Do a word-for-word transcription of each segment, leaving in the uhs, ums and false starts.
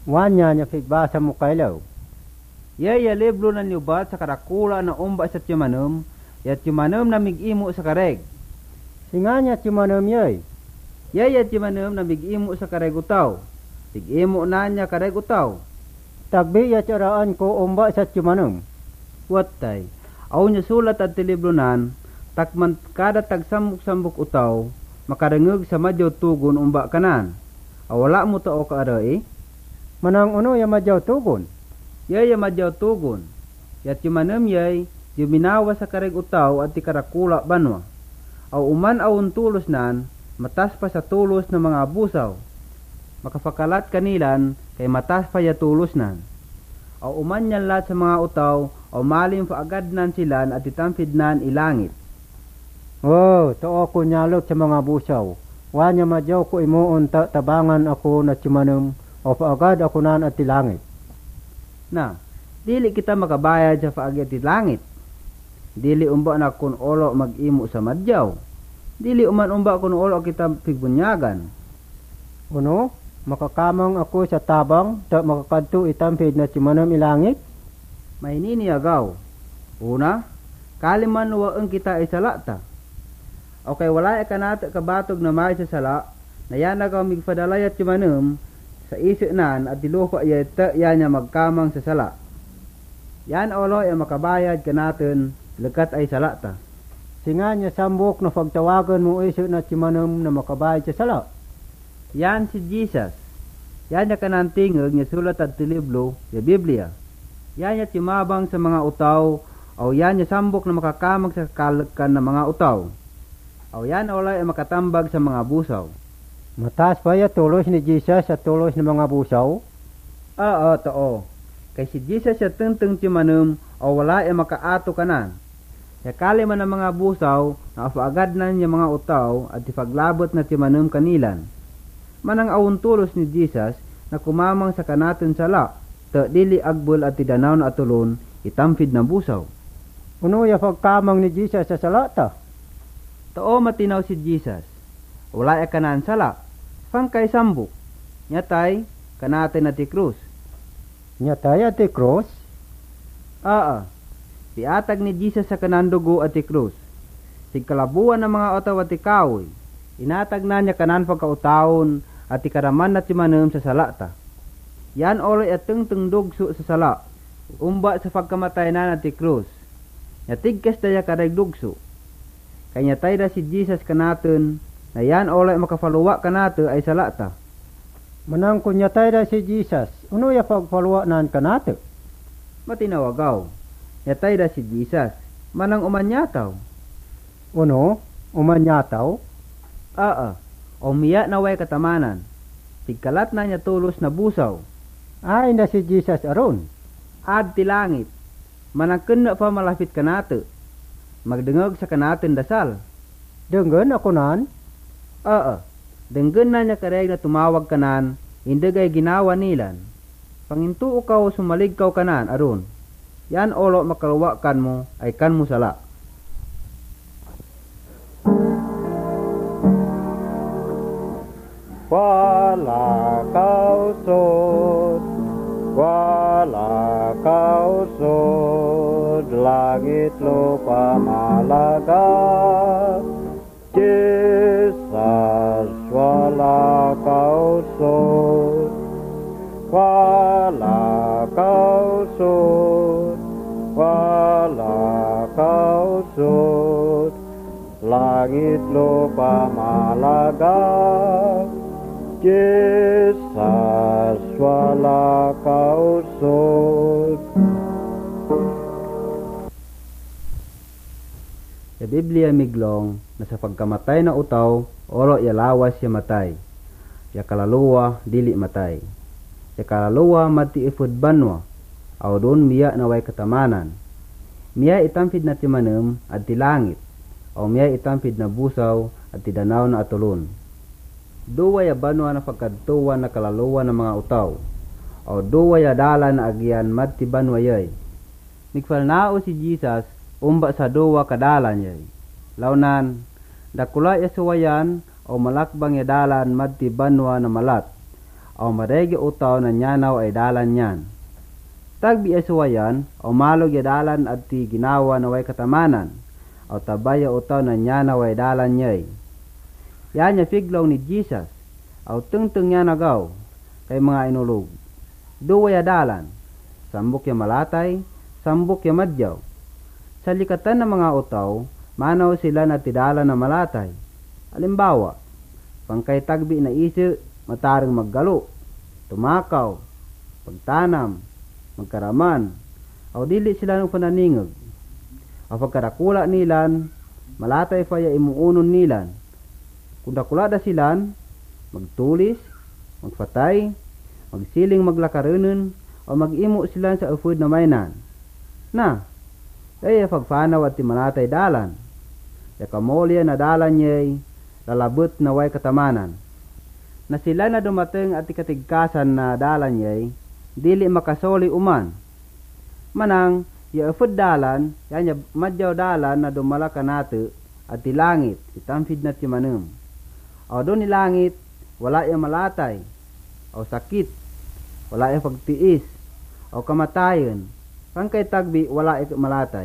Wanya niya figbasa mo kailaw. Yaya libro na niubat sa karakula na umba sa timanam, ya timanam na mig-imo sa kareg. Singanya timanam yoy. Yaya timanam na mig-imo sa kareg utaw. Tig-imo na niya kareg utaw. Tagbi ya caraan ko umba sa timanam. Watay, aw niya sulat at tilibronan, takman kada tagsambuk-sambuk utaw, makarengeg sa madyaw tugon umba kanan. Awala mo to o kaara eh? Manang uno ya madyaw tugon. Yaya madyaw tugon. Yat yumanam yay, yuminawa sa kareg utaw at tikarakula banwa. Aw uman awon tulos nan, matas pa sa tulos ng mga abusaw. Makapakalat kanilan, kay matas pa ya tulos nan. Aw uman yan lat sa mga utaw, aw malim fa agad nan silan at itampid nan ilangit. Oh, to ako nyalok sa mga busaw. Wanya madyaw ko imuon ta tabangan ako na timanam, o faagad ako nan at tilangit. Na, dili kita makabayad sa faagad ti langit. Dili umba na kun olo mag-imo sa madyaw. Dili uman umba kun olo kita pigbunyagan. Uno, makakamang ako sa tabang, ta makakadto itampid na timanam ilangit? May niniyagaw. Una, kaliman waeng kita isalata. Okay, wala ka nata kabatog na may sa sala, na yan na ka migpadalayat timanam, sa isip nan at diluko ay ita yan niya magkamang sa sala. Yan olo ay makabayad ka natin, lekat ay salata. Singa niya sambok na pagtawagan mo isip na timanam na makabayad sa sala. Yan si Jesus. Yan niya kanantingag niya sulat at tiliblo, ya Biblia. Yan niya timabang sa mga utaw, o yan niya sambok na makakamang sa kalakan ng mga utaw. O yan olo ay makatambag sa mga busaw. Matas pa ya tulos ni Jesus sa tulos ng mga busaw? Oo, too. Kay si Jesus siya tenteng timanum o wala ay makaato kanan. Ya kali man ang mga busaw na apaagad na niya mga utaw at ipaglabot na timanum kanilan. Manang awon tulos ni Jesus na kumamang sa kanaton sala, ta dili agbol at tidanaw na atulon itampid ng busaw. Uno ya pagkamang ni Jesus sa salata? Too matinaw si Jesus. Wala ay kanan sala. Fan kay sambuk. Nyatay, kanate na ti krus. Nyatay at ti krus? Aa. Piatag ni Jesus sa kanan dugo at ti krus. Sigkalabuan ng mga otaw at ti kawoy. Inatag na niya kanan pagkautaon at ti karaman na ti manum sa salata. Yan oloy at teng-teng dugso sa sala. Umba sa pagkamatay na na ti krus. Nyatigkas daya karag dugso. Kanya tay da si Jesus kanaton na yan olay makafaluwa kanato ay salata. Manang kunyatay da si Jesus, uno ya pagfaluwa nan kanato? Matinawagaw. Yatay da si Jesus, manang umanyataw. Uno, umanyataw? Aa, umiya na way katamanan. Tigkalat na niya tulos na busaw. Ay na si Jesus aron. Ad tilangit. Manang kena pa malapit kanato. Magdengog sa kanatin dasal. Denggan ako nan? Oo, denggan na niya kareg na tumawag kanan, hindi gay ginawa nilan. Pangintuo ka o sumalig ka kanan, aron. Yan olo makaluwakan mo, ay kan mo sala. Wala kausod, wala kausod, langit lupa malaga. Jesus, wala kausod, wala kausod, wala kausod, langit lupa malaga. Jesus, wala kausod. Sa Biblia miglong na sa pagkamatay na utaw, oro yalawas siya matay. Ya kalaluwa, dili matay. Ya kalaluwa, mati ifud banwa. Aw doon miya na way katamanan. Miya itampid na timanam at tilangit. Aw miya itampid na busaw at tidanaw na atulon. Duwa ya banwa na pagkadtuwa na kalaluwa ng mga utaw. Aw duwa ya dala na agyan mati banwa yay. Mikfalnao si Jesus, umba sa duwa kadalan yay. Launan, dakula ya suwayan o malakbang ya dalan madti banwa na malat. o maregi utaw na nyanaw ay dalan yan. Tagbi asuwayan o malog ya dalan at ti ginawa na way katamanan o tabaya utaw na nyanaw ay dalan nyay. Yan ya figlaw ni Jesus o tungtung yan agaw kay mga inulog. Duwa ya dalan, sambok ya malatay, sambok ya madyaw. Sa likatan ng mga utaw, manaw sila na tidala na malatay. Alimbawa, pangkay tagbi na isi, mataring maggalo, tumakaw, pagtanam, magkaraman, o dili sila ng pananingag. O pagkarakula nilan, malatay pa ya imuunon nilan. Kung dakulada silan, magtulis, magfatay, magsiling maglakarunan, o mag-imo sila sa ufod na mainan. Na, kaya pagpanaw at timalatay dalan, ya kamolya na dalan niya'y lalabot na way katamanan. Na sila na dumating at ikatigkasan na dalan niya'y dili makasoli uman. Manang, ya ufod dalan, yan ya madyaw dalan na dumala ka nato at tilangit, itamfid na timanum. O doon ni langit, wala ya malatay, o sakit, wala ya pagtiis, o kamatayon, pangkay tagbi wala ya malatay.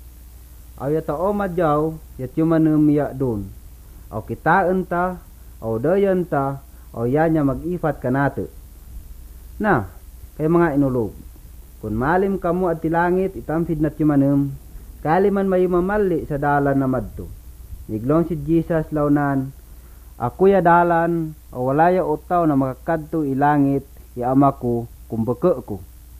O ya tao madyaw, ya timanum ya doon, o kitaan ta, o dayan ta, o yan ya mag-ifat ka nato. Na, kay mga inulog, kung malim kamo at tilangit, itamfid na timanum, kaliman may mamali sa dalan na madto. Niglong si Jesus launan, ako ya dalan, o wala ya utaw na makakadto ilangit, ya ama ko, kumbeke ko.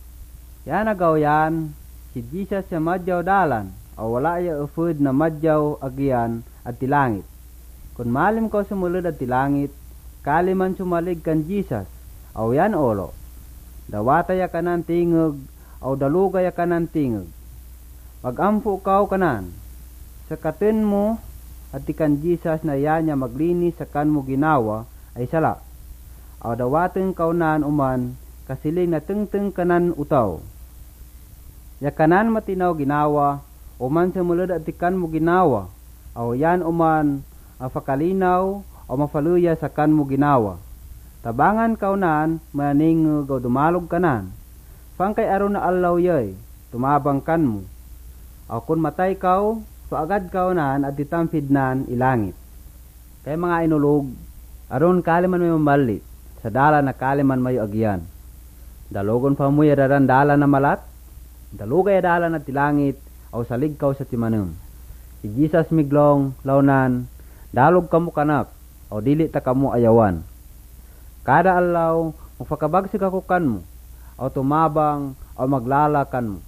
Yan agaw yan, si Jesus ya madyaw dalan, o wala ya ufod na madyaw agyan at tilangit. Kung malim ko sumulod at tilangit, kaliman sumalig kan Jesus, o yan olo. Dawata ya kanan tingog, o daluga ya kanan tingog. Magampo kaw kanan, sa katin mo, at ikan Jesus na yan ya maglinis sa kan mo ginawa, ay sala. O dawating kaunan uman, kasiling na tengteng kanan utaw. Ya kanan matinaw ginawa, uman sa mulod at ikan mo ginawa, o yan uman, mafakalinaw, o mafaluya sa kan mo ginawa. Tabangan kaunan, maning gaw dumalog kanan. Pangkay aron na allaw yoy, tumabang kan mo. O kun matay kaw, paagad kaunan at itampidnan ilangit. Kaya mga inulog, aron kaliman may mamali, sa dala na kaliman may agyan. Dalogon pa mo yadaran dala na malat, dalugay dala na tilangit, o salig kaw sa timanum. Si Jesus miglong, launan, dalog kamo kanak, o dili ta kamo ayawan. Kada alaw, mapakabagsig ako kan mo, o tumabang, o maglalakan mo.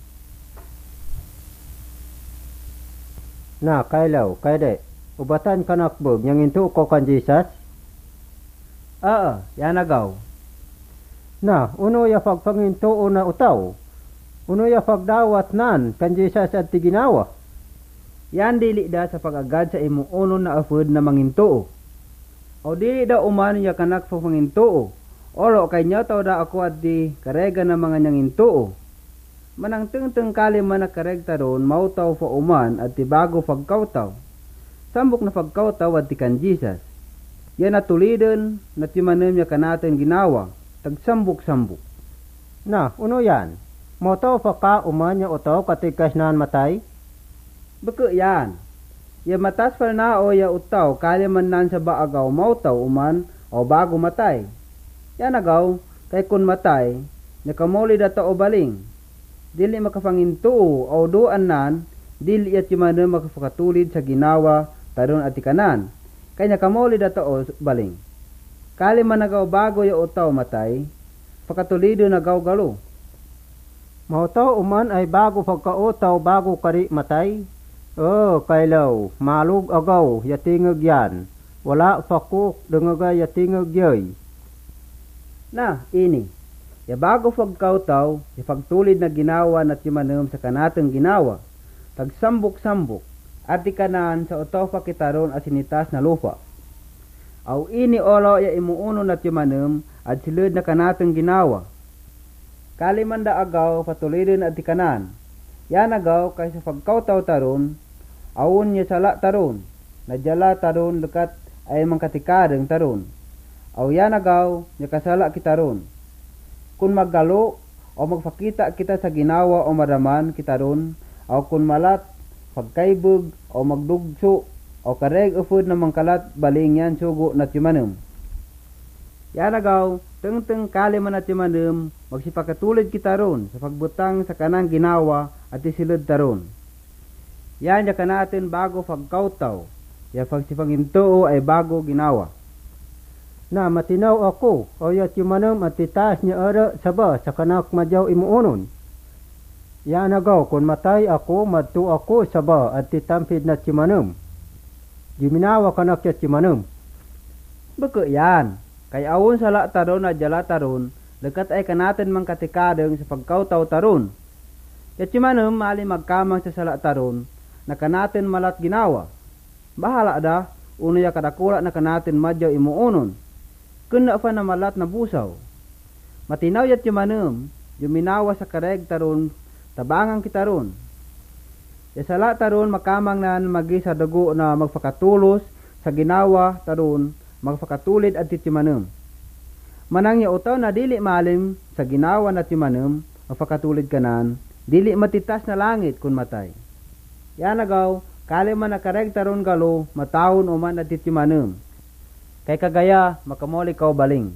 Na, kailaw, kayde, ubatan kanakbog, yang into ko kan Jesus? Oo, yan agaw. Na, uno ya pagpanginto na utaw, uno ya pagdawat nan kan Jesus at tiginawa. Yan dili da sa pagagad sa imo uno na afod na manginto. O dili da uman ya kanak sa panginto. Olo kay nyo tao da ako at di karega na mga nyanginto. Manang teng-teng kali man nakaregta doon, mautaw pa uman at tibago pagkautaw. Sambok na pagkautaw at tikan Jesus. Yan natulidin na timanim ya kanatin ginawa, tagsambok-sambok. Na, uno yan, motaw pa ka uman ya utaw katikas naan matay? Bako yan, ya matas pa na o ya utaw kali man nan sa baagaw mautaw uman o bago matay. Yan agaw, kay kun matay, nakamuli data o baling. Dili makapanginto o duan nan, dili at yumano makapakatulid sa ginawa taron at ikanan. Kaya nakamuli data o baling. Kali man nagaw bago ya utaw matay, pakatulido nagaw galo. Mautaw uman ay bago pagkautaw bago kari matay? Oh, kailaw, malug agaw, yatingag yan. Wala pakuk, dengaga yatingag yoy. Na, ini. Ya bago pagkautaw, ya pagtulid na ginawa na timanom sa kanatang ginawa. Tagsambok-sambok, at ikanan sa utaw pakitaron asinitas na lupa. Aw ini olo ya imuuno na timanom at silid na kanatang ginawa. Kalimanda agaw patulidin at ikanan. Yan agaw kaysa pagkautaw taron, awon niya sala taron, nadyala taron lukat ay mangkatikadeng taron. Aw yanagaw nya kasala kita ron. Kung maggalo o magpakita kita sa ginawa o maraman kita ron, aw kun malat pagkaibog o magdugso o kareg ufod na mangkalat baling yan sugo na timanem. Yanagaw teng-teng kali man na timanem magsipakatulid kita ron sa pagbutang sa kanang ginawa at isilid taron. Yan ya kanatin bago pagkautaw, ya pagsipangintuo ay bago ginawa. Na matinaw ako o ya timanem at titaas niya ara saba sa kanak madyaw imuunon. Yanagaw kun matay ako madto ako saba at titampid na timanem. Giminawa kanak ya timanem. Beko yan, kay awon sala taron at jala taron, dekat ay kanatin mang katikadeng sa pagkautaw taron. Ya timanem mali magkamang sa sala taron, na kanatin malat ginawa. Bahala da, uno ya kadakula na kanatin madyaw imuunon. Kuna pa na malat na busaw. Matinaw yat timanem, juminawa sa kareg taron, tabangang kita ron. Ya sala taron makamang nan magi sa dugo na magpakatulos sa ginawa taron magpakatulid at timanem. Manang ya utaw na dili malim sa ginawa na timanem magpakatulid kanan, dili matitas na langit kun matay. Yanagaw kali man na kareg taron galo matawon o man at timanem. Kay kagaya makamoli kaw baling.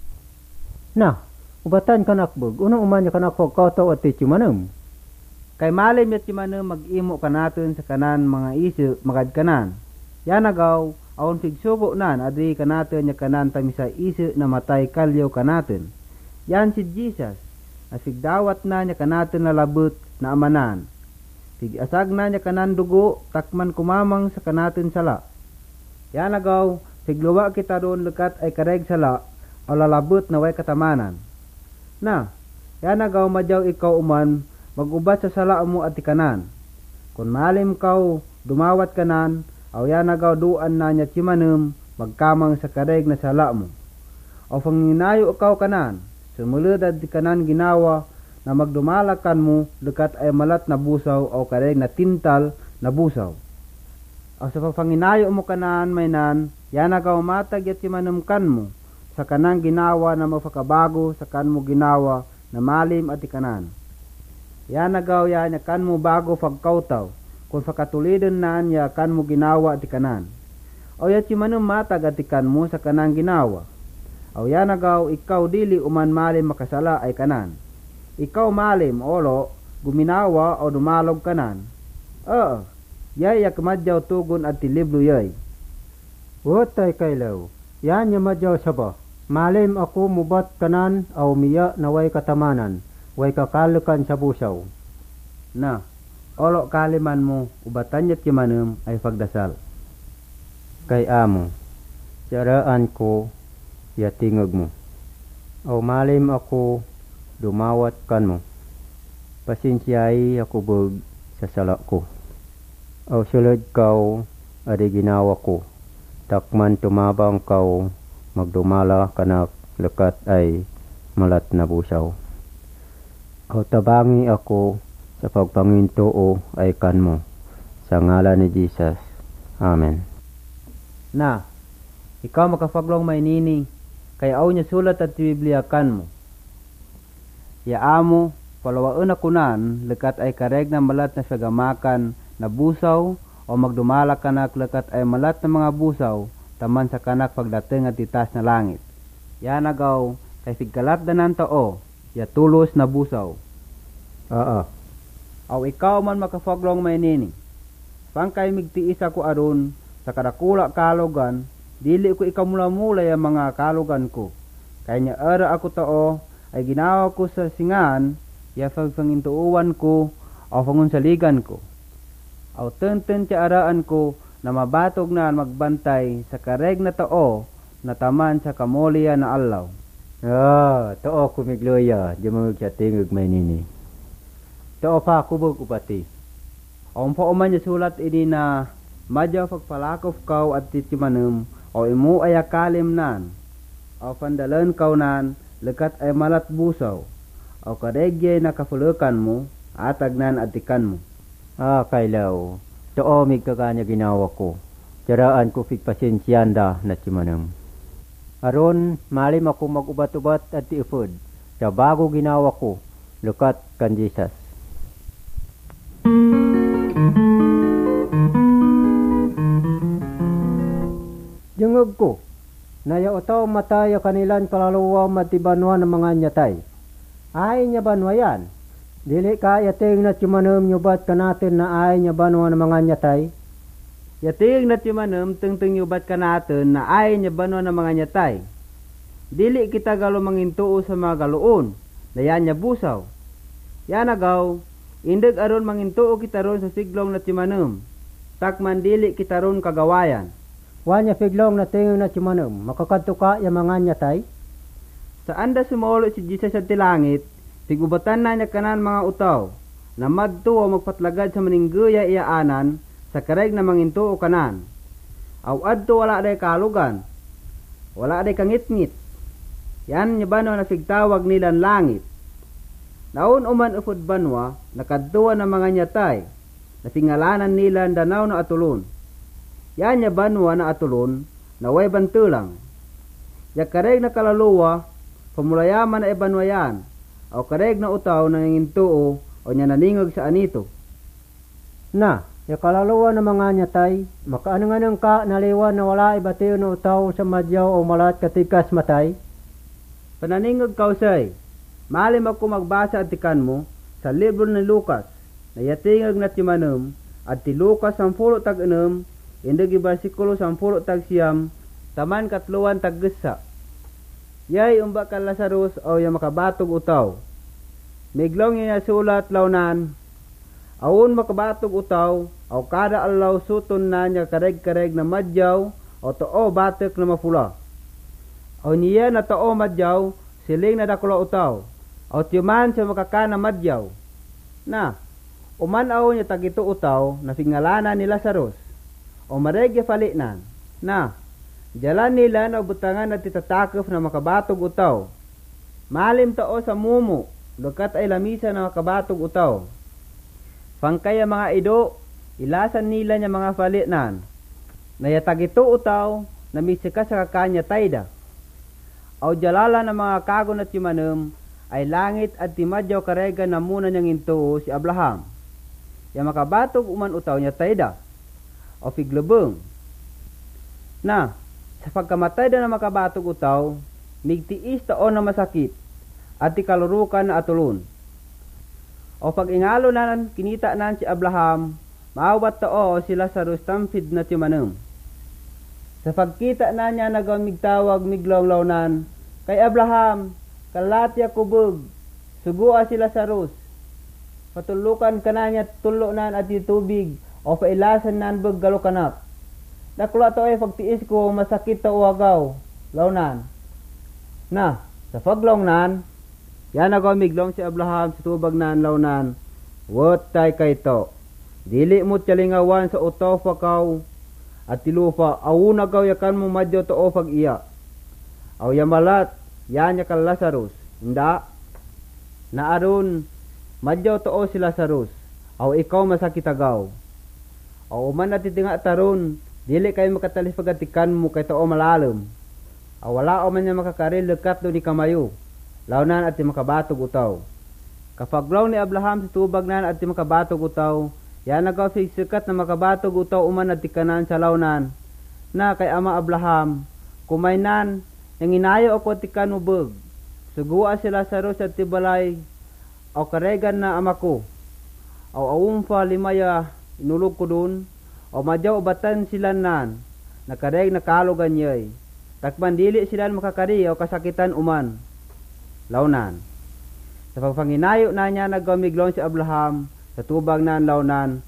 Na, ubatan kanakbog, unang umanya kanak pagkautaw at timanem. Kay malim yat timanem mag-imo kanaton sa kanan mga isu magad kanan. Yanagaw awon figsugo nan adi kanaton nya kanan tamisa isu na matay kalyo kanaton. Yan si Jesus asigdawat na nya kanaton na labot na amanan. Tig-asag na nya kanan dugo takman kumamang sa kanaton sala. Yanagaw sigluwa kita doon lekat ay kareg sala o lalabot na way katamanan. Na, yanagaw madyaw ikaw uman magubat sa sala mo at kanan. Kung malim kaw dumawat kanan, aw yanagaw duan na nya timanem magkamang sa kareg na sala mo. O panginayo ikaw kanan, sumulod at kanan ginawa na magdumalakan mo lekat ay malat na busaw o kareg na tintal na busaw. O sa panginayo mo kanan may nan, yanagaw matag yat timanem kan mo sa kanang ginawa na magpakabago sa kan mo ginawa na malim at kanan. Yanagaw ya nya kan mo bago pagkautaw kung pakatulidon na nya kan mo ginawa at kanan. O ya timanem matag at kan mo sa kanang ginawa. O yanagaw ikaw dili uman malim makasala ay kanan. Ikaw malim olo guminawa o dumalog kanan. Oo, yay yak madyaw tugon at tiliblo yay. Wotay kailaw, yan nya madyaw saba. Malim ako mubat kanan aw miya na way katamanan, way kakalukan sa busaw. Na, olo kaliman mo, ubatan yat timanem ay pagdasal. Kay amo, jaraan ko, yatingog mo. Aw malim ako, dumawat kan mo. Pasinsyay ako bug sa sala ko. Aw sulod kaw, adi ginawa ko. Takman tumabang kaw, magdumala kanak lekat ay malat na busaw. Aw tabangi ako sa pagpangintoo ay kan mo. Sa ngalan ni Jesus. Amen. Na, ikaw makapaglong may nini, kay aw niya sulat at Biblia kan mo. Ya amo, palawaan ako nan, lekat ay kareg na malat na sagamakan na busaw o magdumala kanak lekat ay malat na mga busaw taman sa kanak pagdating at itas na langit. Yanagaw, kay sigkalat danan tao, ya tulos na busaw. Oo. Aw ikaw man makafaglong may nini. Pangkay migtiis ako aron sa kadakula kalogan, dili ko ikaw mula-mula yung mga kalogan ko. Kaya niya ara ako tao, ay ginawa ko sa singan, ya pagpangintuuan ko, o pangunsaligan ko. Aw tenten ti araan ko, na mabatog na magbantay sa kareg na tao na taman sa kamoliya na allaw. Ah, tao kumigloya, di mo magsatingog may nini. Tao pa kubog upati. Ang pauman niya sulat ini na madyaw pagpalakof kaw at titimanem o imu ay akalim nan. O pandalan kaw nan, lekat ay malat busaw. O karegye na kafulukan mo, atag nan atikan mo. Ah, kailaw. Tao mig kakanya ginawa ko. Jaraan ko fig pasensiyanda na timanem. Aron malim ako mag-ubat-ubat at tiifod sa bago ginawa ko lukat kan Jesus. Jungog ko, naya utaw mataya kanilan kaluluwa matibanwa ng mga nyatay. Ay nya banwa yan. Dili ka yating na timanom nyubat ka natin na ay nya banwa ng mga nyatay. Yating na timanom tungtung nyubat ka natin na ay nya banwa ng mga nyatay. Dili kita galo mangintuo sa mga galoon, na yan nya busaw. Yan agaw, indag aron mangintuo kita ron sa siglong na timanom. Takman dili kita ron kagawayan. Wanya figlong na tingin na timanom, makakadto ka yung mga nyatay? Sa anda sumolo si Jesus sa tilangit, tigubatan na niya kanan mga utaw, na madto o magpatlagad sa maningguya iyaanan, sa kareg na mangintuo kanan. Aw adto wala day kalugan, wala day kangit-ngit. Yan niya ba no nasigtawag nilan langit. Naun uman ufod banwa, nakadtuwa ng mga nyatay, nasingalanan nilan danaw na atulon. Yan niya banwa na atulon, na way bantulang. Ya kareg na kaluluwa, pamulayaman na ibanwa yan, o kareg na utaw na nangintuo, o niya naningog sa anito. Na, ya kaluluwa ng mga nyatay, makaananganang ka naliwan na wala ibatiyo na utaw sa madyaw o malat katikas matay? Pananingog kausay, malim ako magbasa at tikan mo sa libro ni Lucas, na yatingag na timanom, at ti Lucas sampulo tag-enam, indagi bersikulo sampulo tag siyam, taman katluan tag gesa. Yay umba ka Lazarus o yung makabatog utaw. Miglong niya sulat launan, awon makabatog utaw, o kada alaw suton na niya kareg-kareg na madyaw, o too batok na mapula. O niya na too madyaw, siling na dakula utaw, o tiyuman sa makakana madyaw. Na, umanaw niya tagito utaw, na singalanan ni Lazarus, o marege falinan, na, jalan nila na butangan at titatakaf na makabatog utaw. Malim tao sa mumu, lukat ay lamisa na makabatog utaw. Pangkaya mga ido, ilasan nila niya mga falinan, nayatagito utaw, na misika sa kakanya tayda. Aw jalala na mga kago na timanem, ay langit at timadyaw karega na muna niyang intuo si Abraham. Ya makabatog uman utaw niya tayda, o figlubong. Na, sa pagkamatay da na makabatog utaw, migtiis taon na masakit, at ikalurukan na atulon. O pag-ingalo na kinita nan si Abraham, maawat tao si Lazarus tampid na timanem. Sa pagkita na niya nagawang migtawag miglawlawnan, kay Abraham, kalatya kubog, sugua si Lazarus. Patulukan ka na niya tulo nan at tubig, o pailasan nan bag galukanak. Nakula to ay pagtiis ko masakit ta uagaw, lawnan. Na, sa paglong nan, yan agaw miglong si Abraham sa tubag nan lawnan, wat tay kay to. Dili mo tiyalingawan sa utaw pakaw, at tilupa, awuna gaw yakan mo madyo to o pag iya. Aw yamalat, yan yakal Lazarus, handa. Naaron, madyo to o si Lazarus, aw ikaw masakit agaw. Aw man natitinga taron, dili kayo makatalis pagatikan mo kay tao malalim. Aw wala o man niya makakaril lekat do ni kamayo, lawnan at ti makabatog utaw. Kapaglaw ni Abraham sa tubag nan at ti makabatog utaw, yan nagaw sa sikat na makabatog utaw uman at ti kanan sa lawnan, na kay ama Abraham, kumaynan, yang inayo ako ti kanubog, sugua si Lazarus at ti balay, aw karegan na ama ko, aw awumpa limaya, inulog ko dun, o madyaw batan sila nan, nakareg na kalugan niyay, takban dili sila makakari o kasakitan uman, lawnan. Sa pagpanginayo na niya nagamiglong si Abraham, sa tubag nan lawnan,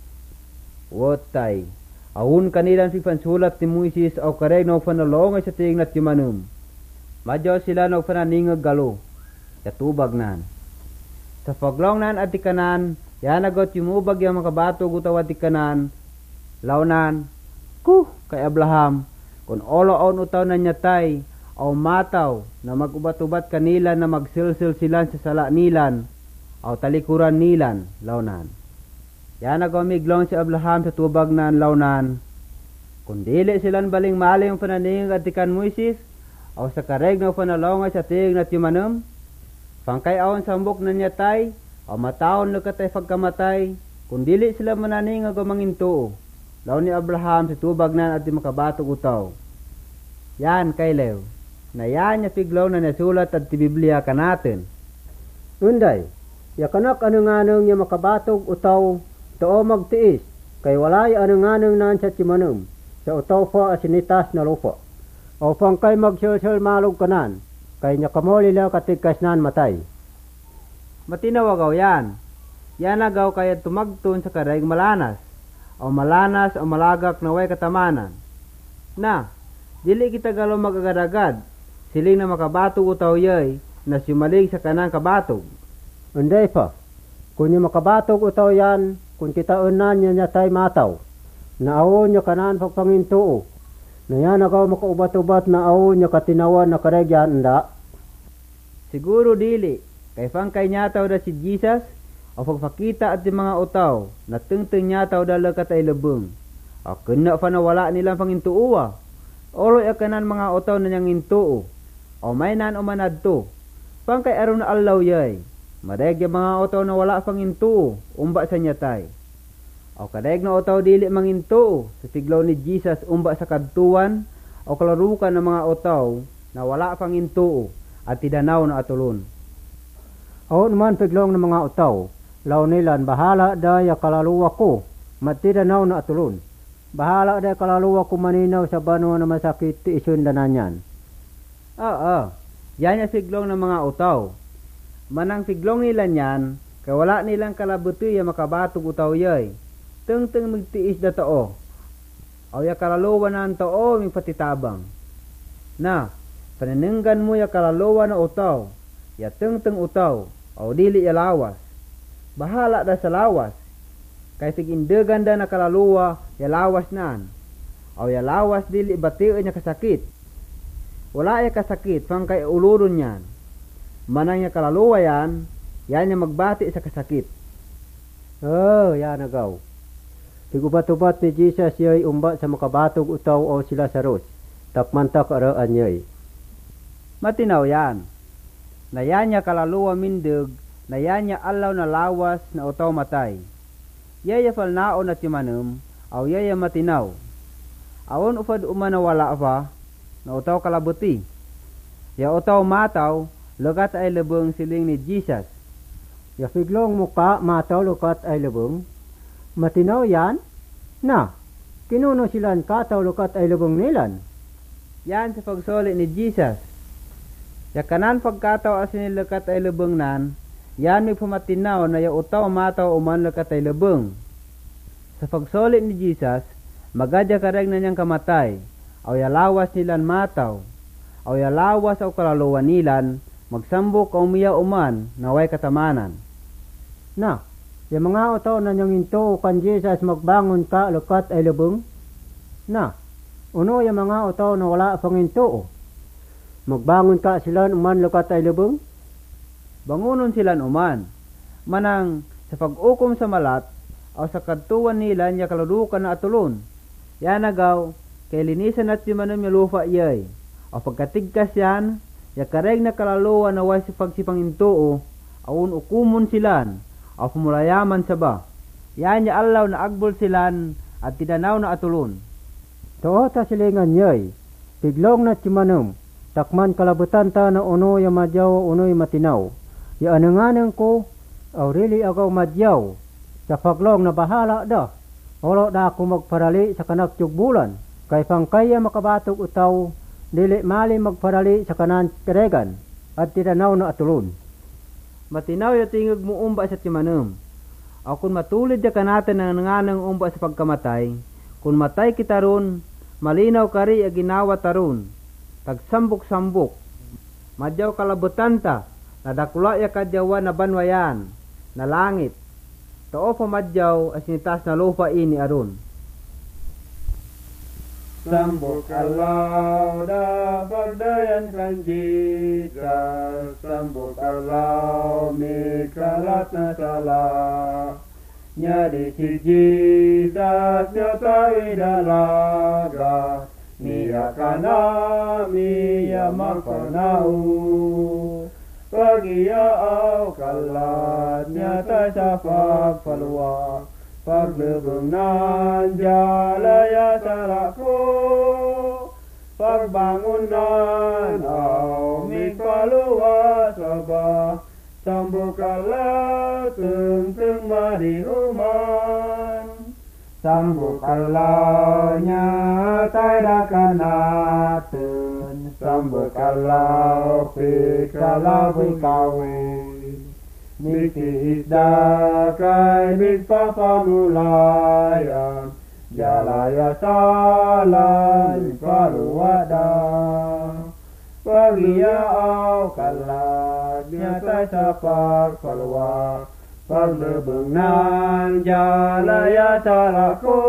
wotay, awun kanilan si pansulat ni Moises o kareg na panalongay sa ting na timanum, madyaw sila na pananingag galo, sa tubag nan. Sa paglong nan at ikanan, yan agot yumubag yung makabatog utaw at ikanan, lawnan, kuh, kay Abraham, kung olo-on utaw na nyatay, o mataw, na magubat-ubat kanila na magsilsil silan sa sala nilan, o talikuran nilan, lawnan. Yan nagamiglong si Abraham sa tubag nan lawnan, kung dili silan baling mali yung pananingag at ikan Moises, aw sa kareg na panalongay sa tiig na timanem, pangkay awan sambok na nyatay, aw mataon lekatay pagkamatay, kung dili sila manani nga gumangintuo, law ni Abraham sa tubag na at di makabatog utaw. Yan kaylew, na yan niya piglaw na nasulat at ti Biblia kanatin. Unday, yakanak anong-anong niya makabatog utaw, too magtiis, kay walay anong-anong nan sa timanem, sa utaw po asinitas na lupa. O pangkay magsulsul malog kanan, kay niya kamolila katigkas nan matay. Matinawagaw yan. Yan agaw kaya tumagtun sa karayg malanas, o malanas o malagak na way katamanan. Na, dili kita galo magagadagad, siling na makabatog utaw yay, na simalig sa kanang kabatog. Unday pa, kung niya makabatog utaw yan, kung kita unan niya niya tay mataw, na awon niya kanan pagpangintuo, na yan agaw makaubat-ubat na awon niya katinawan na karagyan anda. Siguro dili, kay pangkay niya taw da si Jesus, o pagpakita at di mga utaw, na tungtong niya taw da lakat ay labeng. O kena pa na wala nilang pangintuuwa, oloy akanan mga utaw na niyang intuo, o may nan o manadto, pangkay araw na allaw yay, madayag yung mga utaw na wala pangintuo, umba sa nyatay. O kadayag na utaw dili mangintuo, sa tiglaw ni Jesus umba sa kadtuan, o kalarukan ng mga utaw na wala pangintuo, at tidanaw na atulon. O naman piglong ng mga utaw, law nilan bahala daya kalaluwa ko, matidanaw na atulon. Bahala daya kalaluwa ko maninaw sa banwa na masakit ti isundanan yan. Ah, ah, yan yung piglong ng mga utaw. Manang piglong nila yan, kay wala nilang kalabuti ya makabatog utaw yay. Teng-teng magtiis da tao. O ya kalaluwa na ang tao, may patitabang. Na, panininggan mo ya kalaluwa na utaw, ya teng-teng utaw, o dili ya lawas. Bahala da sa lawas, kay tigindegan da na kalaluwa, ya lawas naan. O ya lawas dili batiin niya kasakit. Wala ya kasakit, pangkay ulurun yan. Manang ya kalaluwa yan, yan ya magbati sa kasakit. Oh, yan agaw. Tigubat-ubat ni Jesus yoy umba sa makabatog utaw o sila sa ros, takmantak araan yoy. Matinaw yan. Na yan niya kalaluwa mindeg, na yan niya alaw na lawas na utaw matay. Yaya falnaon at timanem, aw yaya matinaw. Awon ufad umanawala pa, na utaw kalabuti. Ya utaw mataw, lukat ay lebeng siling ni Jesus. Ya piglong muka mataw lukat ay lebeng, matinaw yan? Na, kinuno silan kataw lukat ay lebeng nilan. Yan sa pagsoli ni Jesus. Ya kanan pagkataw asin lukat ay lebeng nan, yan may pumatinaw na ya utaw mataw uman lukat ay lebeng. Sa pagsoli ni Jesus, magadya kareg na niyang kamatay, aw ya lawas nilan mataw, aw ya lawas aw kalaluwa nilan, magsambok o umiya uman na way katamanan. Na, yung mga utaw na niyang into kan Jesus magbangon ka lukat ay lebeng. Na, uno yung mga utaw na wala pang into, magbangon ka silan uman lukat ay lebeng. Bangunon silan uman, manang sa pag-ukom sa malat, o sa kadtuan nila niya kaladukan na atulon. Yan agaw, kay linisan at si manam yung lupa yay, o pagkatigkas yan, ya kareg na kalaluwa na way si pagsipang intuo, awun ukumon silan, o pumulayaman sa ba. Yan ya allaw na agbol silan, at tidanaw na atulon. Too ta silingan yay, piglong na timanam, takman kalabutan ta na uno yung madyaw uno'y matinaw. Ya ananganang ko, aw really agaw madyaw, sa paglong na bahala da, olo da ako magparali sa kanak bulan, kay pangkaya makabatog utaw, dili mali magparali sa kanan keregan, at tidanaw na atulon. Matinaw ya tingog mo umba sa timanam. O kung matulid ya kanatan na nanganang umba sa pagkamatay, kung matay kita ron, malinaw kari a ginawa taron, tagsambok-sambok, madyaw kalabutan ta, nadakula ya kadyawan na banwayan, na langit, too pamadyaw asinitas na lupa ini aron. Sambok alaw na pagdayan kan Jesus, sambok alaw may kalat na sala. Nya di si Jesus, nya tayo dalaga, miya kana miya makanau pagiyaw kalat nyata sa pagpalwa paglubungan jalaya sarako pagbangunan aw migpaluwa saba sambukala teng-teng marihuman sambukala nyata dakanatun sambukala pikala bikawin miktisda kay migpapamulayan jalaya salan paluwada pagiyaw kalat nyata sa pagpalwa paglubungan jalaya sarako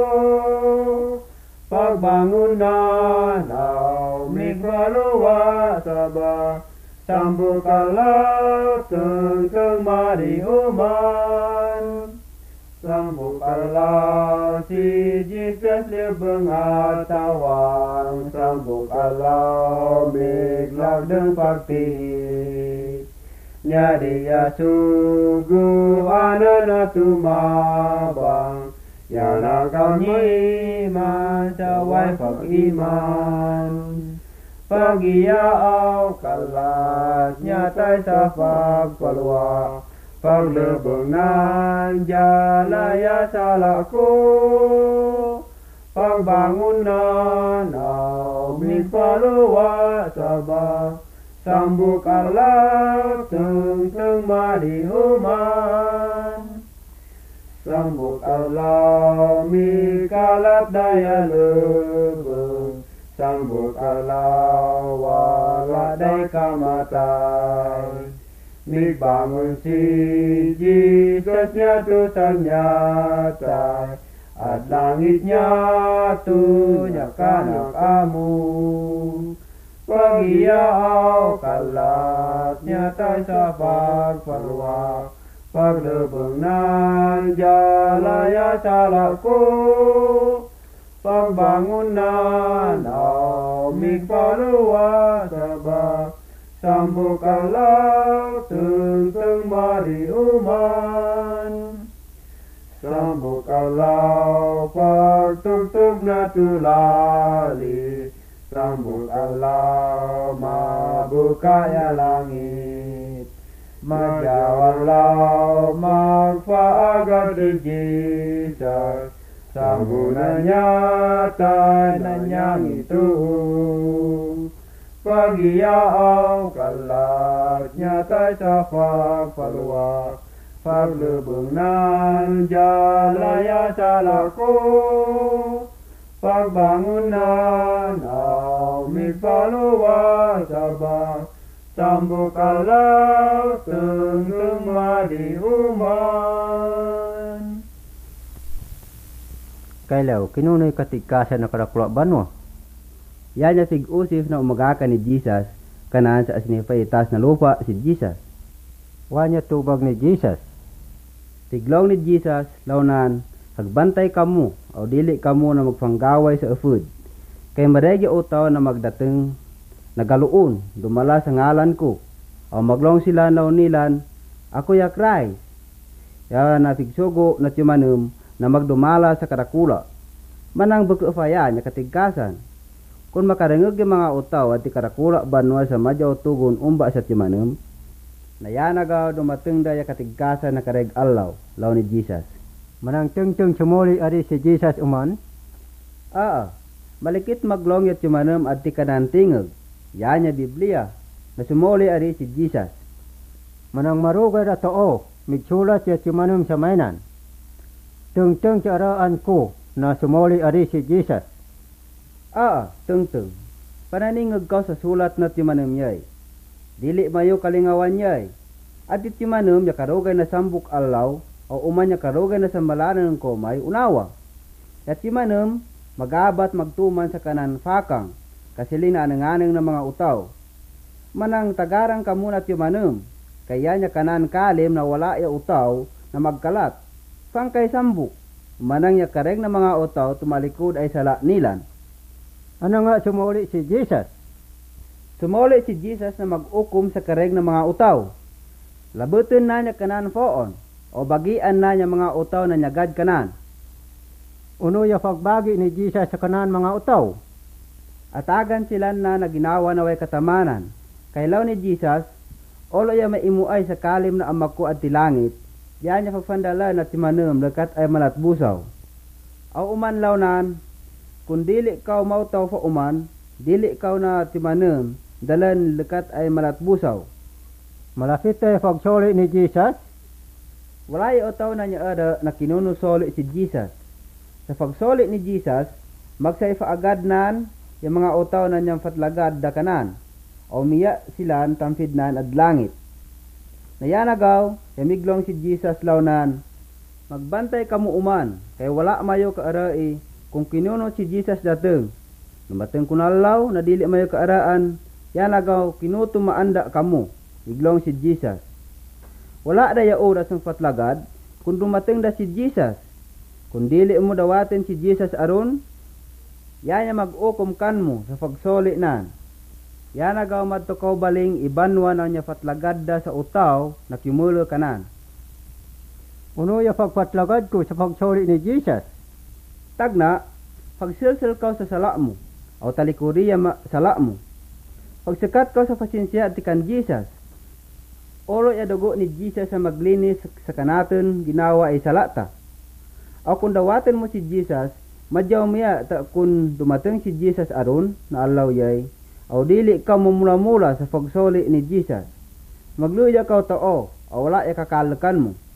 pagbangunan aw migpaluwa saba sambukalaw teng-teng marihuman sambukalaw si Jesus libeng atawang sambukalaw miglaw deng pagtihit nya dia sugu anana tumabang yana kami man sawai pag-iman pagiyaw kalat nyata sa pagpalwa paglubungan jalaya salako pagbangunan aw migpaluwa saba sambukalaw teng-teng marihuman sambukalaw mikalat daya lubeng sambukalaw wala day kamatay migbangon si Jesus nya to sanyata at langit nya to nya kanak amu pagiyaw kalat nyata sa pagpalwa paglubungan jalaya salako pagbangunan aw migpaluwa saba sambukalaw teng-teng marihuman sambukalaw pagtugtog na tulali sambukalaw mabukaya langit magyawalaw magpaagad ni Jesus sambunan nyata nanyang ito pagiyaw kalat nyata sa pagpalwa paglubungan jalaya salako pagbangunan aw migpaluwa saba sambukalaw teng-teng marihuman kailaw kinunoy katikasan na karakulak banwa yanya sig usif na umagaka ni Jesus kanaan sa asinipaitas na lupa si Jesus wanya tubag ni Jesus tiglong ni Jesus launan hagbantay kamo o dili kamo na magpanggaway sa ufod kay maregi utaw na magdateng nagaluon dumala sa ngalan ko o maglong sila na unilan ako ya Christ ya na figsugo na timanum na magdumala sa karakula manang bukufaya nya katigkasan kung makarengeg yung mga utaw at karakula banwa sa madyaw tugon umba sa timanum nayanagaw dumateng daya katigkasan na kareg allaw law ni Jesus manang teng-teng sumuli ari si Jesus uman aa malikit maglong yat timanum at tikanantingeg yanya Biblia na sumuli ari si Jesus manang marugay na too migsulat yat timanum sa mainan teng-teng tiaraan ko na sumuli ari si Jesus aa teng-teng pananingeg ka sa sulat na timanum yay dili mayo kalingawan yay at timanum ya karugay na sambuk allaw o umanya karugay na sambalanan ng komay unawa at timanum magabat magtuman sa kanan fakang kasilina ananganeng ng mga utaw manang tagarang kamuna timanum kaya nya kanan kalim na wala ya utaw na magkalat pangkay sambuk manang ya kareg na mga utaw tumalikod ay sala nilan Ano nga sumuli si Jesus? Sumuli si Jesus na mag-ukom sa kareg ng mga utaw. Labutin na niya kanan foon, o bagian na niya mga utaw na nyagad kanan. Uno ya pagbagi ni Jesus sa kanan mga utaw. Atagan sila na naginawa na way katamanan. Kailaw ni Jesus, olo ya maimuay sa kalim na amako at tilangit, yan niya pagpandala na timanum lekat ay malatbusaw. Aw uman launan, kung dili kaw mautaw fa uman, dili kaw na timanum, dalan lekat ay malatbusaw. Malapit ay pagsuli ni Jesus. Walay utaw na niya ada na kinunusoli si Jesus. Sa pagsoli ni Jesus, magsayfa agad nan yung mga utaw na niyang fatlagad da kanan, o miya silan tampid nan ad langit. Nayanagaw, yamiglong si Jesus launan, magbantay kamu uman, kay wala mayo kaarai kung kinuno si Jesus dateng. Namateng kunalaw, na dili mayo kaaraan, yanagaw kinuto maanda kamu, iglong si Jesus. Wala daya oras ng fatlagad, kung dumateng da si Jesus, kung dili mo dawatin si Jesus aron, yanya mag-ukom kanmo sa pagsoli nan. Yanagaw madtukaw baling ibanwa na niya fatlagad da sa utaw na kimulo kanan. Uno ya pagpatlagad ko sa pagsuli ni Jesus. Tagna, pagsilsil ka sa sala mo, o talikuriya ma sala mo. Pagsikat ka sa pasensya at tikan Jesus, oro ya dugo ni Jesus sa maglinis sa kanaton ginawa ay salata. O kung dawatin mo si Jesus, madyaw miya ta kung dumateng si Jesus aron na alaw yay, o dili ka mumula-mula sa pagsoli ni Jesus. Magluya ka tao, o wala ya kakalakan mo.